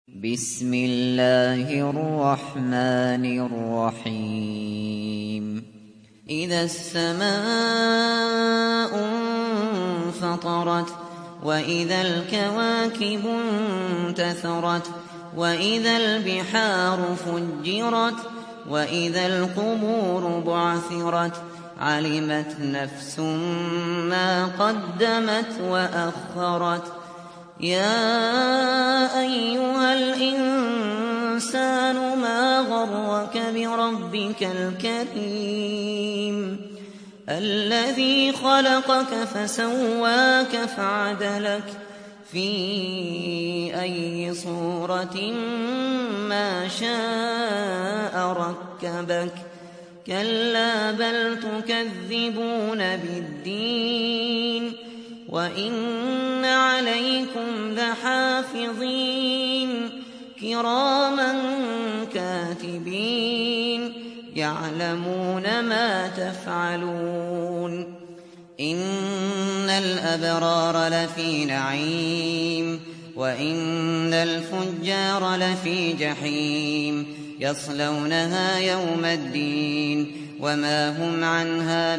بسم الله الرحمن الرحيم إذا السماء انفطرت وإذا الكواكب انتثرت وإذا البحار فجرت وإذا القبور بعثرت علمت نفس ما قدمت وأخرت يا أيها الإنسان ما غرك بربك الكريم الذي خلقك فسواك فعدلك في أي صورة ما شاء ركبك كلا بل تكذبون بالدين وإن عليكم لحافظين كراما كاتبين يعلمون ما تفعلون إن الأبرار لفي نعيم وإن الفجار لفي جحيم يصلونها يوم الدين وما هم عنها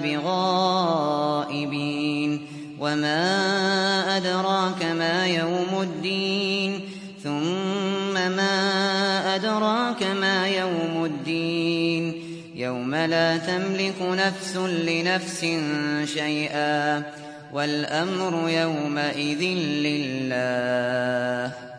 بغائبين وما أدراك ما يوم الدين ثم ما أدراك ما يوم الدين يوم لا تملك نفس لنفس شيئا والأمر يومئذ لله